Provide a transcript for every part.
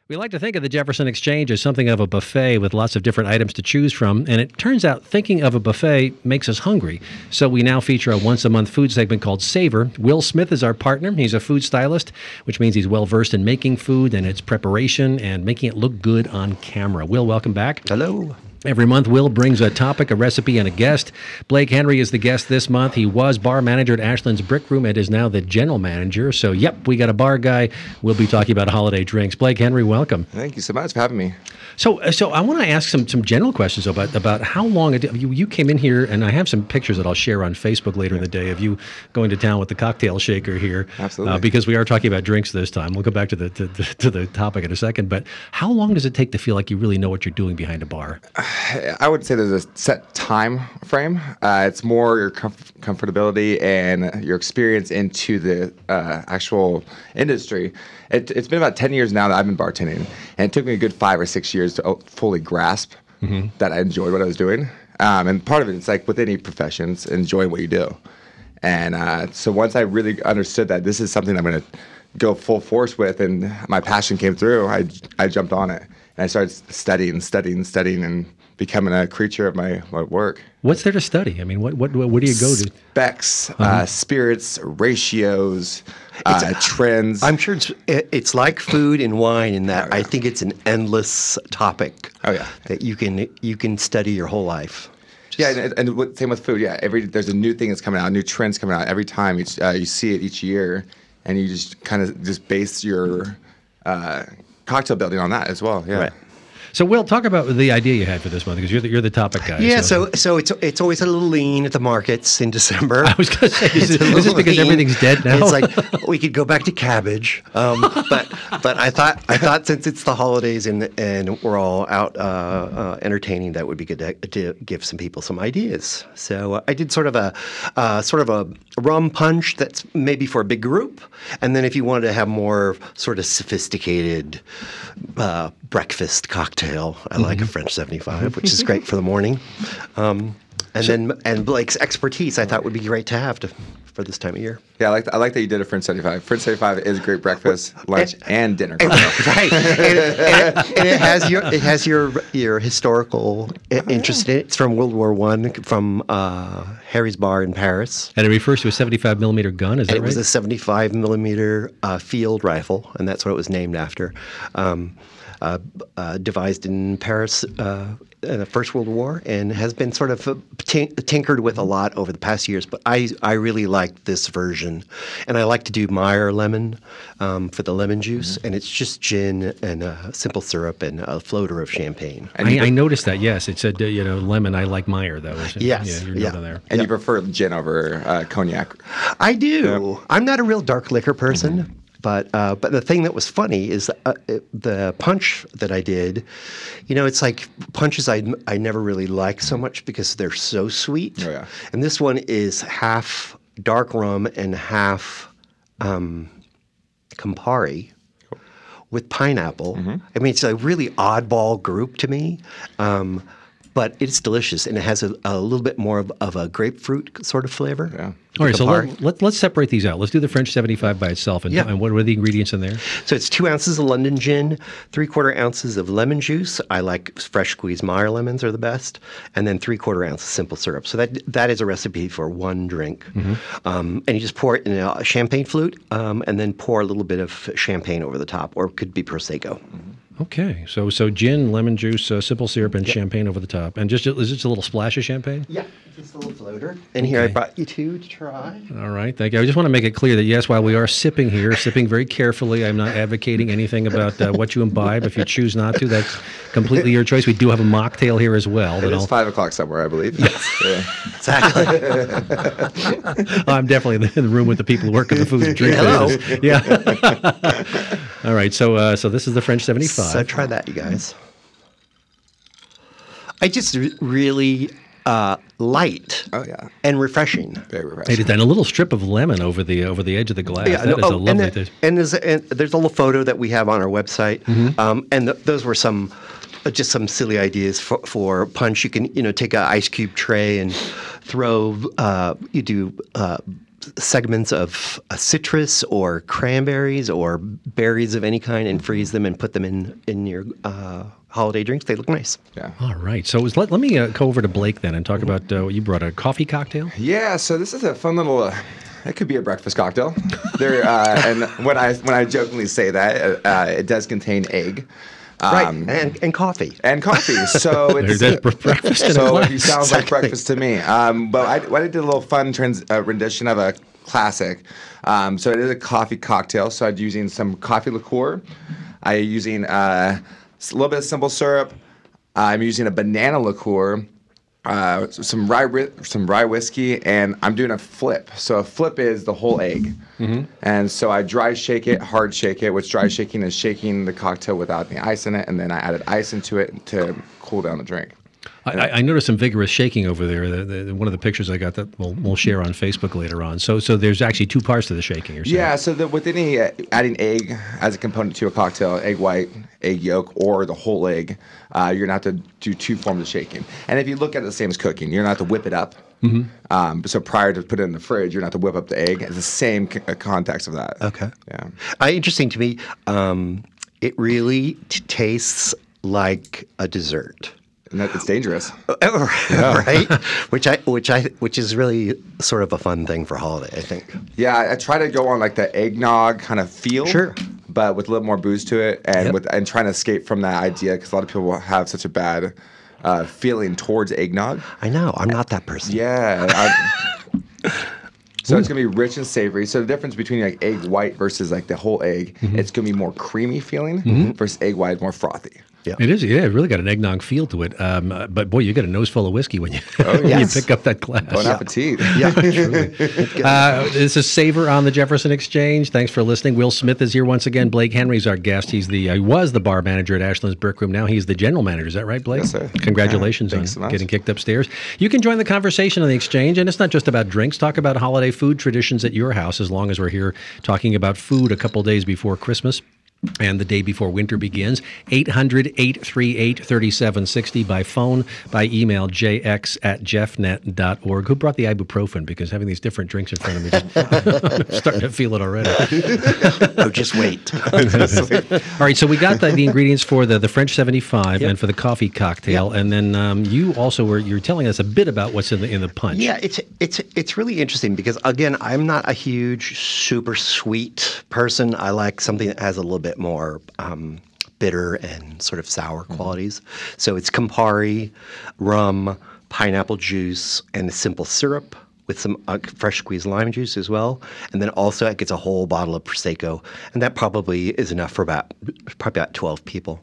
We like to think of the Jefferson Exchange as something of a buffet with lots of different items to choose from, and it turns out thinking of a buffet makes us hungry. So we now feature a once-a-month food segment called Savor. Will Smith is our partner. He's a food stylist, which means he's well-versed in making food and its preparation and making it look good on camera. Will, welcome back. Hello. Every month, Will brings a topic, a recipe, and a guest. Blake Henry is the guest this month. He was bar manager at Ashland's Brick Room and is now the general manager. So, yep, we got a bar guy. We'll be talking about holiday drinks. Blake Henry, welcome. Thank you so much for having me. So I want to ask some general questions about how long you came in here, and I have some pictures that I'll share on Facebook later in the day of you going to town with the cocktail shaker here. Absolutely. Because we are talking about drinks this time. We'll go back to the topic in a second. But how long does it take to feel like you really know what you're doing behind a bar? I would say there's a set time frame. It's more your comfortability and your experience into the actual industry. It's been about 10 years now that I've been bartending, and it took me a good 5 or 6 years to fully grasp that I enjoyed what I was doing. And part of it, it's like with any profession, it's enjoying what you do. And so once I really understood that this is something I'm going to go full force with, and my passion came through, I jumped on it. And I started studying, and becoming a creature of my work. What's there to study? I mean, what do you go to? Specs, spirits, ratios, trends. I'm sure it's like food and wine in that I think it's an endless topic. Oh yeah, that you can study your whole life. And same with food. Yeah, there's a new thing that's coming out, new trends coming out every time. You see it each year, and you just kind of just base your cocktail building on that as well. Yeah. Right. So, Will, talk about the idea you had for this month, because you're the topic guy. Yeah, so it's always a little lean at the markets in December. I was going to say, is this because everything's dead now? It's like we could go back to cabbage, but I thought since it's the holidays and we're all out entertaining, that would be good to give some people some ideas. So I did sort of a rum punch that's maybe for a big group, and then if you wanted to have more sort of sophisticated breakfast cocktail. I like a French 75, which is great for the morning. And Blake's expertise, I thought would be great to have for this time of year. Yeah, I like that you did a French 75. French 75 is a great breakfast, lunch, and dinner. Right, and it has your historical interest in it. It's from World War I, from Harry's Bar in Paris. And it refers to a 75 millimeter gun, is that right? It was a 75 millimeter field rifle, and that's what it was named after. Devised in Paris in the First World War, and has been sort of tinkered with a lot over the past years. But I really like this version, and I like to do Meyer lemon for the lemon juice, and it's just gin and simple syrup and a floater of champagne. I noticed that. Yes, it said lemon. I like Meyer though. Yes, your note on there. And you prefer gin over cognac? I do. Yep. I'm not a real dark liquor person. But the thing that was funny is the punch that I did, it's like punches I never really like so much because they're so sweet. Oh, yeah. And this one is half dark rum and half Campari with pineapple. Mm-hmm. I mean, it's a really oddball group to me. But it's delicious, and it has a little bit more of a grapefruit sort of flavor. Yeah. All right, so let's separate these out. Let's do the French 75 by itself, and what are the ingredients in there? So it's 2 ounces of London gin, 3/4 ounces of lemon juice. I like fresh squeezed Meyer lemons are the best, and then 3/4 ounces simple syrup. So that is a recipe for one drink. Mm-hmm. And you just pour it in a champagne flute, and then pour a little bit of champagne over the top, or it could be Prosecco. Mm-hmm. Okay, so gin, lemon juice, simple syrup, and champagne over the top, and is just a little splash of champagne? Yeah, just a little floater. And here I brought you two to try. All right, thank you. I just want to make it clear that yes, while we are sipping here, sipping very carefully, I'm not advocating anything about what you imbibe. If you choose not to, that's completely your choice. We do have a mocktail here as well. It's 5 o'clock somewhere, I believe. Yes, exactly. I'm definitely in the room with the people who work at the food and drink. Hello. Yeah. All right, so this is the French 75. So try that, you guys. I just really light. Oh yeah, and refreshing. Very refreshing. And a little strip of lemon over the edge of the glass. Yeah, that is a lovely taste. And there's a little photo that we have on our website. Mm-hmm. And those were some silly ideas for punch. You can take an ice cube tray and throw. You do segments of a citrus or cranberries or berries of any kind and freeze them and put them in your holiday drinks. They look nice. Yeah. All right. So let me go over to Blake then and talk about what you brought, a coffee cocktail? Yeah, so this is a fun little. It could be a breakfast cocktail. There, and when I jokingly say that, it does contain egg. Right, and coffee. And coffee. So it's There's breakfast in a so glass. it sounds like Exactly. breakfast to me. But I did a little fun rendition of a classic. So it is a coffee cocktail. So I'm using some coffee liqueur. I'm using a little bit of simple syrup. I'm using a banana liqueur. Some rye whiskey, and I'm doing a flip. So a flip is the whole egg, and so I dry shake it, hard shake it. Which dry shaking is shaking the cocktail without the ice in it, and then I added ice into it to cool down the drink. I noticed some vigorous shaking over there. One of the pictures I got that we'll share on Facebook later on. So there's actually two parts to the shaking. You're saying? Yeah, so with any adding egg as a component to a cocktail, egg white, egg yolk, or the whole egg, you're gonna have to do two forms of shaking. And if you look at it the same as cooking, you're gonna have to whip it up. So prior to put it in the fridge, you're gonna have to whip up the egg. It's the same context of that. Okay. Yeah. Interesting to me. It really tastes like a dessert. And it's dangerous. Right? Which is really sort of a fun thing for holiday, I think. Yeah, I try to go on like the eggnog kind of feel. Sure. But with a little more booze to it, and Yep. and trying to escape from that idea, because a lot of people have such a bad feeling towards eggnog. I know. I'm not that person. Yeah. So it's gonna be rich and savory. So the difference between like egg white versus like the whole egg, it's gonna be more creamy feeling versus egg white more frothy. Yeah. It is. Yeah, it really got an eggnog feel to it. But boy, you got a nose full of whiskey when you when you yes. pick up that glass. Bon appetit. Yeah, truly. This is Savor on the Jefferson Exchange. Thanks for listening. Will Smith is here once again. Blake Henry's our guest. He's he was the bar manager at Ashland's Brick Room. Now he's the general manager. Is that right, Blake? Yes, sir. Congratulations Thanks on so much. getting kicked upstairs. You can join the conversation on the Exchange, and it's not just about drinks. Talk about holiday food traditions at your house, as long as we're here talking about food a couple days before Christmas and the day before winter begins. 800-838-3760 by phone, by email, jx@jeffnet.org. Who brought the ibuprofen? Because having these different drinks in front of me, I'm starting to feel it already. Oh, just wait. All right, so we got the ingredients for the French 75 and for the coffee cocktail, and then you also you're telling us a bit about what's in the punch. Yeah, it's really interesting because, again, I'm not a huge super sweet person. I like something that has a little bit more bitter and sort of sour qualities. So it's Campari, rum, pineapple juice, and a simple syrup with some fresh squeezed lime juice as well. And then also it gets a whole bottle of Prosecco. And that probably is enough for probably about 12 people.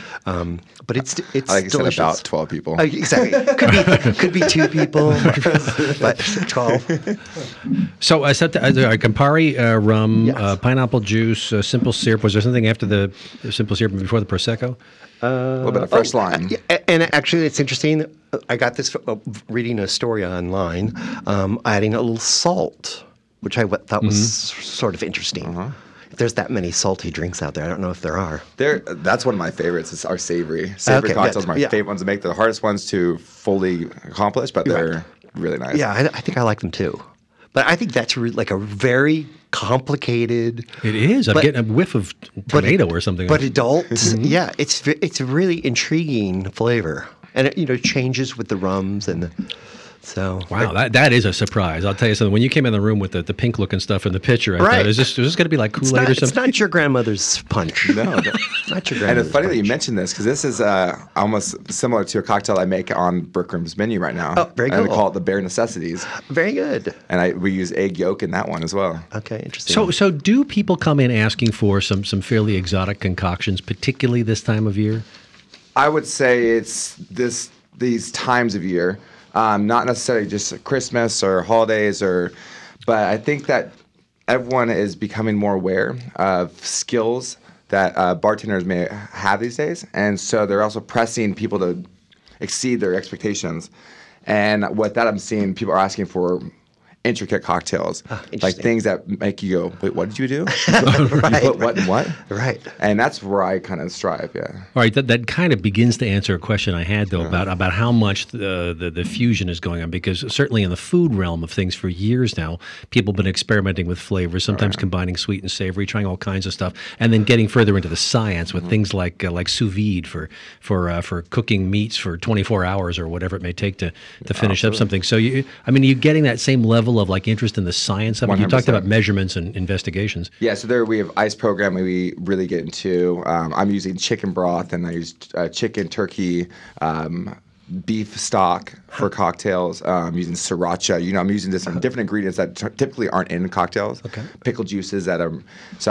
But it's I like you said, delicious. about 12 people. Exactly. Could be 2 people, but 12. So I said Campari, rum, Yes. pineapple juice, simple syrup. Was there something after the simple syrup and before the Prosecco? A little bit of fresh lime. Yeah, and actually, it's interesting. I got this reading a story online, adding a little salt, which I thought was sort of interesting. If there's that many salty drinks out there, I don't know if there are. That's one of my favorites. It's our savory. Savory Okay, cocktails are my yeah. favorite ones to make. They're the hardest ones to fully accomplish, but they're really nice. Yeah, I think I like them too. But I think that's like a very complicated. It is. I'm But- getting a whiff of tomato or something. But adult, yeah, it's a really intriguing flavor, and it changes with the rums and the. So Wow, that is a surprise. I'll tell you something. When you came in the room with the pink looking stuff in the picture, I thought, Right. is this going to be like Kool-Aid or It's something? not your grandmother's punch. No, It's not your grandmother's and it's funny that you punch. mentioned this because this is almost similar to a cocktail I make on Brick Room's menu right now. Oh, very And we cool. call it the Bare Necessities, Very good. and we use egg yolk in that one as well. Okay, interesting. So do people come in asking for some fairly exotic concoctions, particularly this time of year? I would say it's these times of year, not necessarily just Christmas or holidays, but I think that everyone is becoming more aware of skills that bartenders may have these days, and so they're also pressing people to exceed their expectations. And with that, I'm seeing people are asking for intricate cocktails, like interesting. things that make you go, wait, what did you do? Right, You put what and what? Right. And that's where I kind of strive. Yeah. All right, that kind of begins to answer a question I had though about how much the fusion is going on, because certainly in the food realm of things for years now, people have been experimenting with flavors, sometimes combining sweet and savory, trying all kinds of stuff, and then getting further into the science with things like sous vide for cooking meats for 24 hours or whatever it may take to finish up something. So you're getting that same level of like interest in the science of it. You talked 100%. about measurements and investigations. Yeah, so there we have ice program we really get into. I'm using chicken broth, and I use chicken, turkey, beef stock for cocktails. I'm using sriracha. I'm using this different ingredients that typically aren't in cocktails. Okay. Pickle juices that are. So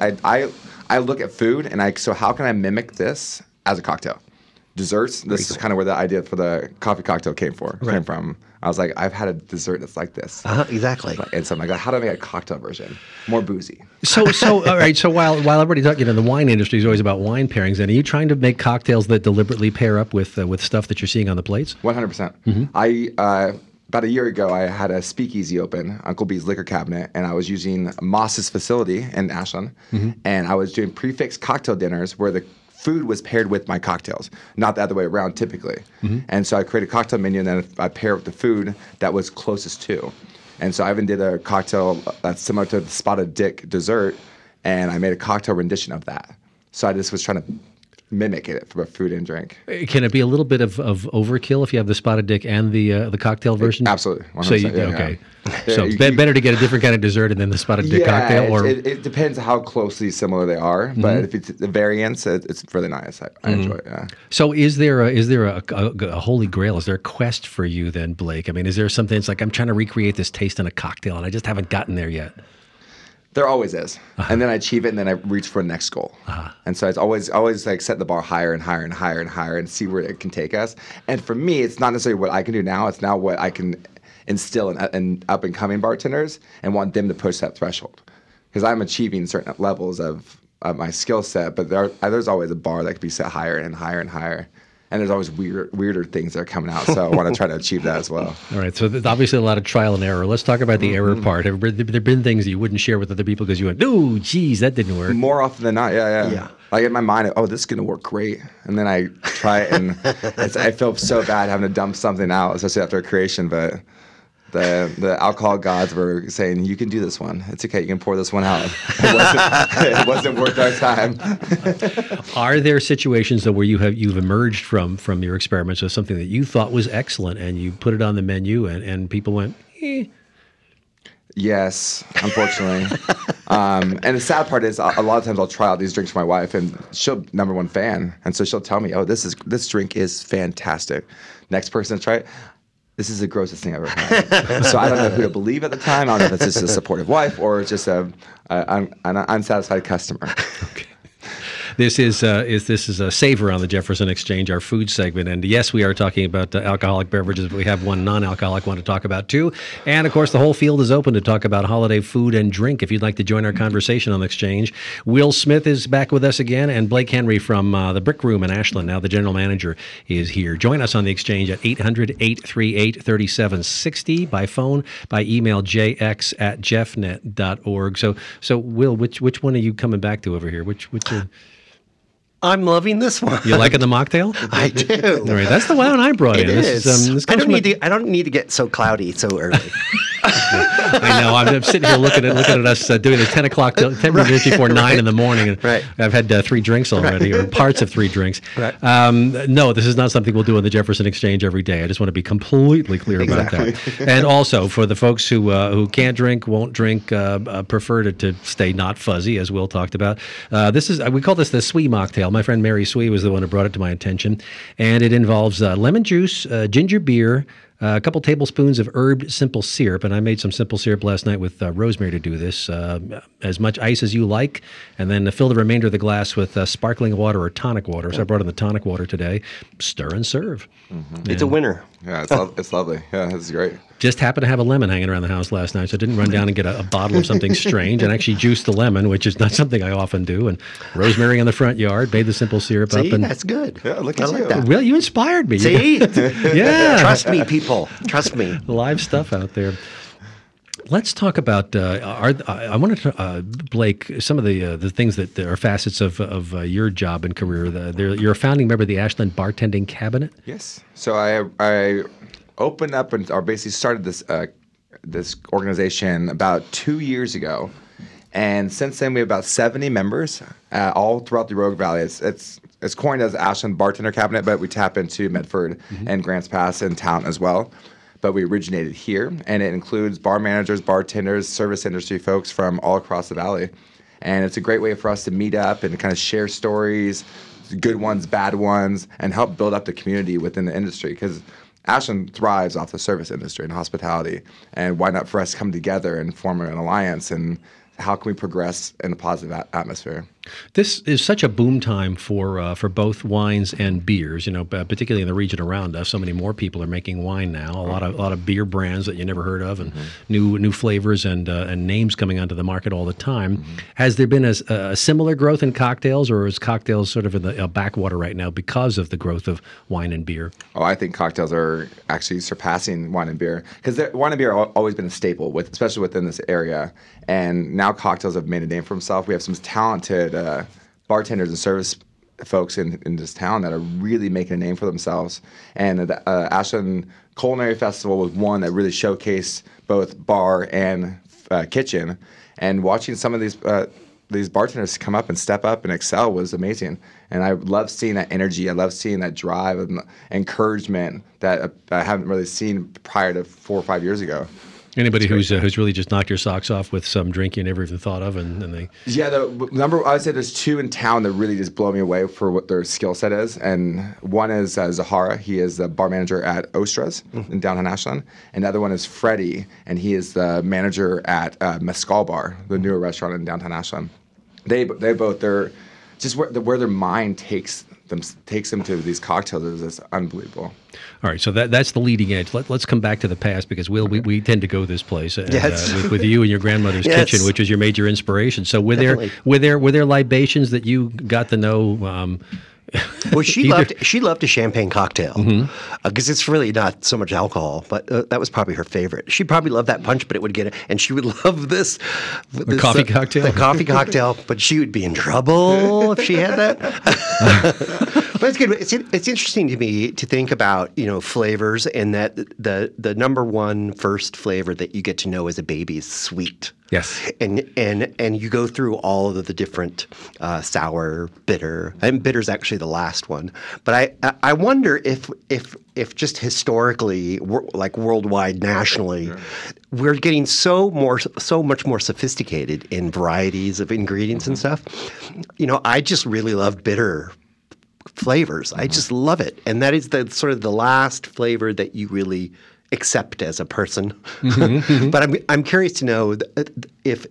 I look at food and so how can I mimic this as a cocktail? Desserts. This is kind of where the idea for the coffee cocktail came from. I was like, I've had a dessert that's like this. Exactly. And so I'm like, how do I make a cocktail version? More boozy. So all right. So while everybody's talking, the wine industry is always about wine pairings. And are you trying to make cocktails that deliberately pair up with stuff that you're seeing on the plates? 100%. I about a year ago, I had a speakeasy open, Uncle B's Liquor Cabinet, and I was using Moss's facility in Ashland, and I was doing prefix cocktail dinners where the food was paired with my cocktails, not the other way around typically. And so I created a cocktail menu, and then I pair with the food that was closest to. And so I even did a cocktail that's similar to the Spotted Dick dessert, and I made a cocktail rendition of that. So I just was trying to mimic it for food and drink. Can it be a little bit of overkill if you have the Spotted Dick and the cocktail version? Absolutely. 100%, So yeah. So you- better to get a different kind of dessert and then the Spotted Dick cocktail, or it depends how closely similar they are. But if it's the variants, it's really nice. I enjoy it. Yeah. so is there a holy grail? Is there a quest for you then, Blake? I mean, is there something that's like, I'm trying to recreate this taste in a cocktail and I just haven't gotten there yet? There always is, and then I achieve it, and then I reach for the next goal. And so it's always like set the bar higher and higher and higher and higher, and see where it can take us. And for me, it's not necessarily what I can do now; it's now what I can instill in up and coming bartenders, and want them to push that threshold. Because I'm achieving certain levels of my skill set, but there's always a bar that could be set higher and higher and higher. And there's always weirder things that are coming out, so I want to try to achieve that as well. All right, so there's obviously a lot of trial and error. Let's talk about the error part. Have there been things that you wouldn't share with other people because you went, "Oh, geez, that didn't work"? More often than not, yeah. Yeah. Like in my mind, oh, this is gonna work great, and then I try it, and I feel so bad having to dump something out, especially after a creation. But the alcohol gods were saying, "You can do this one. It's okay. You can pour this one out." It wasn't worth our time. Are there situations though where you've emerged from your experiments with something that you thought was excellent and you put it on the menu and people went, eh? Yes, unfortunately. And the sad part is, a lot of times I'll try out these drinks for my wife, and she'll number one fan, and so she'll tell me, "Oh, this drink is fantastic." Next person to try it, this is the grossest thing I've ever had. So I don't know who to believe at the time. I don't know if it's just a supportive wife or just an unsatisfied customer. Okay. This is a Savor on the Jefferson Exchange, our food segment. And yes, we are talking about alcoholic beverages, but we have one non-alcoholic one to talk about too. And of course, the whole field is open to talk about holiday food and drink. If you'd like to join our conversation on the Exchange, Will Smith is back with us again, and Blake Henry from the Brick Room in Ashland, now the general manager, is here. Join us on the Exchange at 800-838-3760 by phone, by email, jx@jeffnet.org. So Will, which one are you coming back to over here? Which I'm loving this one. You liking the mocktail? I do. All right, that's the one I brought It in. is. This I comes don't from need to. I don't need to get so cloudy so early. I know. I'm sitting here looking at us doing the 10 minutes before 9 in the morning, and Right. I've had 3 drinks already, or parts of 3 drinks. Right. No, this is not something we'll do on the Jefferson Exchange every day. I just want to be completely clear about that. And also, for the folks who can't drink, won't drink, prefer to stay not fuzzy, as Will talked about. We call this the Swee mocktail. My friend Mary Swee was the one who brought it to my attention, and it involves lemon juice, ginger beer, a couple tablespoons of herbed simple syrup, and I made some simple syrup last night with rosemary to do this. As much ice as you like, and then fill the remainder of the glass with sparkling water or tonic water. So I brought in the tonic water today. Stir and serve. It's a winner. Yeah, it's lovely. Yeah, this is great. Just happened to have a lemon hanging around the house last night, so I didn't run down and get a bottle of something strange, and actually juiced the lemon, which is not something I often do, and rosemary in the front yard, made the simple syrup up. See, And that's good. Yeah, look I at like you. that. Will, you inspired me. See, Yeah. Trust me, people. Trust me. Live stuff out there. Let's talk about I wanted to Blake, some of the things that are facets of your job and career. You're a founding member of the Ashland Bartending Cabinet. Yes. So I opened up or basically started this organization about 2 years ago, and since then we have about 70 members all throughout the Rogue Valley. It's coined as Ashland Bartender Cabinet, but we tap into Medford and Grants Pass and Town as well. But we originated here, and it includes bar managers, bartenders, service industry folks from all across the valley. And it's a great way for us to meet up and kind of share stories, good ones, bad ones, and help build up the community within the industry. Because Ashland thrives off the service industry and hospitality. And why not for us to come together and form an alliance, and how can we progress in a positive atmosphere? This is such a boom time for both wines and beers. Particularly in the region around us, so many more people are making wine now. A lot of beer brands that you never heard of, and new flavors and names coming onto the market all the time. Has there been a similar growth in cocktails, or is cocktails sort of in the backwater right now because of the growth of wine and beer? Oh, I think cocktails are actually surpassing wine and beer, because wine and beer have always been a staple, especially within this area. And now cocktails have made a name for themselves. We have some talented bartenders and service folks in this town that are really making a name for themselves. And the Ashland Culinary Festival was one that really showcased both bar and kitchen. And watching some of these bartenders come up and step up and excel was amazing. And I love seeing that energy. I love seeing that drive and encouragement that I haven't really seen prior to 4 or 5 years ago. Anybody who's really just knocked your socks off with some drink you never even thought of, and they... Yeah, the number, I would say there's 2 in town that really just blow me away for what their skill set is. And one is Zahara. He is the bar manager at Ostra's in downtown Ashland. And the other one is Freddie, and he is the manager at Mescal Bar, the newer restaurant in downtown Ashland. They're just where their mind takes them to these cocktails is unbelievable. All right, so that's the leading edge. Let's come back to the past, because we tend to go this place with you and your grandmother's kitchen, which was your major inspiration. So were there libations that you got to know? Well, she loved a champagne cocktail, because it's really not so much alcohol, but that was probably her favorite. She probably loved that punch, but it would get it, and she would love this coffee cocktail. The coffee cocktail, but she would be in trouble if she had that. But it's good. It's interesting to me to think about flavors, and that the number one first flavor that you get to know as a baby is sweet. Yes. And you go through all of the different sour, bitter, and bitter's actually the last one. But I wonder if just historically, like worldwide, nationally, we're getting so much more sophisticated in varieties of ingredients and stuff. I just really love bitter flavors. I just love it, and that is the sort of the last flavor that you really accept as a person. But I'm curious to know if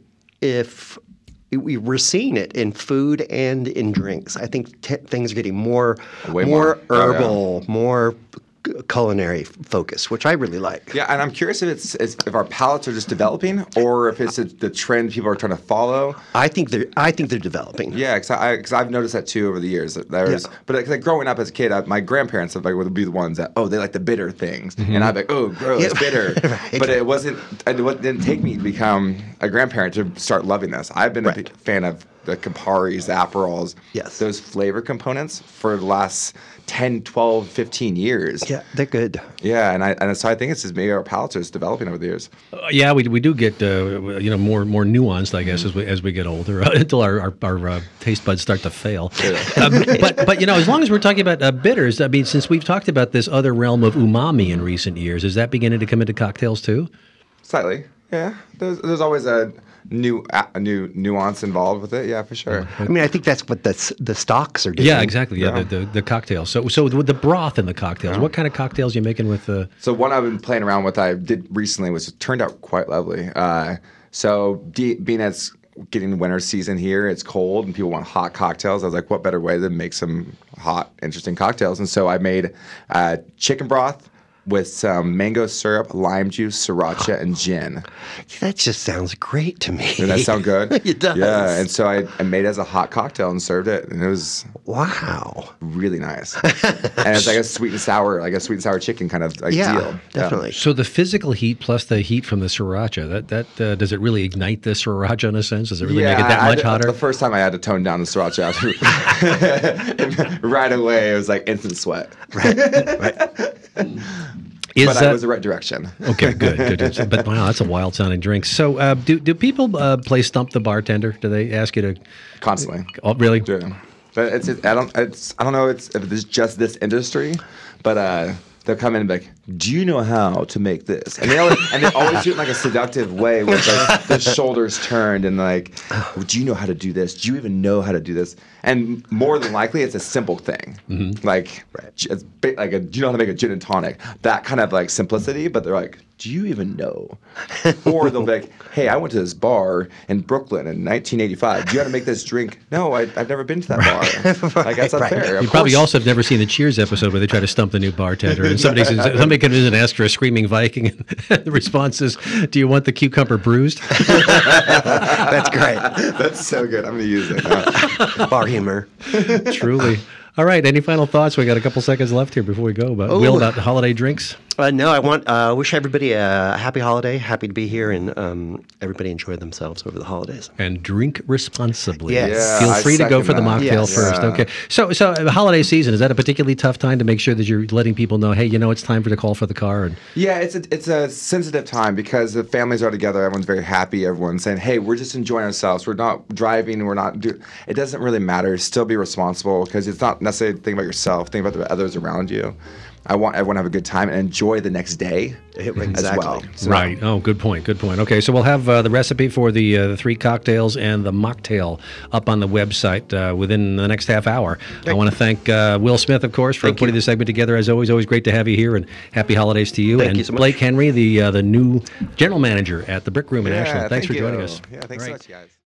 we're seeing it in food and in drinks. I think things are getting more herbal, more culinary focus, which I really like. Yeah, and I'm curious if our palates are just developing, or if it's the trend people are trying to follow. I think they're developing. Yeah, because I've noticed that too over the years. But growing up as a kid, my grandparents would be the ones that they like the bitter things, and I'd be like, oh, gross, bitter. Right. But it didn't take me to become a grandparent to start loving this. I've been a big fan of the Camparis, the Aperols, those flavor components for the last 10, 12, 15 years. Yeah, they're good. Yeah, and so I think it's just maybe our palates are just developing over the years. Yeah, we do get more nuanced, I guess, as we get older, until our taste buds start to fail. But as long as we're talking about bitters, I mean, since we've talked about this other realm of umami in recent years, is that beginning to come into cocktails too? Slightly, yeah. There's always a new nuance involved with it. Yeah, for sure. I mean, I think that's what the stocks are doing. Yeah, exactly. Yeah, the cocktails. So with the broth in the cocktails, what kind of cocktails are you making with the? So one I've been playing around with, I did recently, it turned out quite lovely. Being as getting winter season here, it's cold and people want hot cocktails. I was like, what better way than make some hot, interesting cocktails? And so I made chicken broth, with some mango syrup, lime juice, sriracha, and gin. That just sounds great to me. Doesn't that sound good? It does. Yeah, and so I made it as a hot cocktail and served it, and it was Wow. really nice. And it's like a sweet and sour chicken kind of like Yeah, deal. definitely. So the physical heat plus the heat from the sriracha, that does it really ignite the sracha in a sense? Does it really make it that much hotter? The first time I had to tone down the sriracha right away, it was like instant sweat. Right. But I was the right direction. Okay, good. But wow, that's a wild sounding drink. So do people play Stump the Bartender? Do they ask you to Constantly. Oh, really? Yeah. But I don't know if it's just this industry, but they'll come in and be like, "Do you know how to make this?" And they always do it in like a seductive way with like the shoulders turned and like, "Do you know how to do this? Do you even know how to do this?" And more than likely, it's a simple thing, like it's like do you know how to make a gin and tonic? That kind of like simplicity, but they're like, "Do you even know?" Or they'll be like, "Hey, I went to this bar in Brooklyn in 1985. Do you know how to make this drink?" "No, I've never been to that bar." Like that's unfair. You probably also have never seen the Cheers episode where they try to stump the new bartender, and somebody comes in and asks for a screaming Viking, and the response is, "Do you want the cucumber bruised?" That's great. That's so good. I'm going to use it. Bar humor. Truly. All right. Any final thoughts? We got a couple seconds left here before we go. But Will, about the holiday drinks. No, I want wish everybody a happy holiday. Happy to be here, and everybody enjoy themselves over the holidays. And drink responsibly. Yes. Yeah, Feel I free to go second for the that. mocktail Yes. first. Yeah. Okay. So the holiday season, is that a particularly tough time to make sure that you're letting people know, hey, it's time for the call for the car? And Yeah, it's a sensitive time because the families are together. Everyone's very happy. Everyone's saying, "Hey, we're just enjoying ourselves. We're not driving. We're not do." It doesn't really matter. Still be responsible because it's not necessarily think about yourself. Think about the others around you. I want everyone to have a good time and enjoy the next day as Exactly. well. So, right. Oh, good point. Okay, so we'll have the recipe for the 3 cocktails and the mocktail up on the website within the next half hour. I want to thank Will Smith, of course, for putting this segment together. As always, great to have you here, and happy holidays to you. Thank and you so much. Blake Henry, the new general manager at the Brick Room in Yeah, Ashland. Thanks thank for joining you. us. Yeah, thanks All so right. much, guys.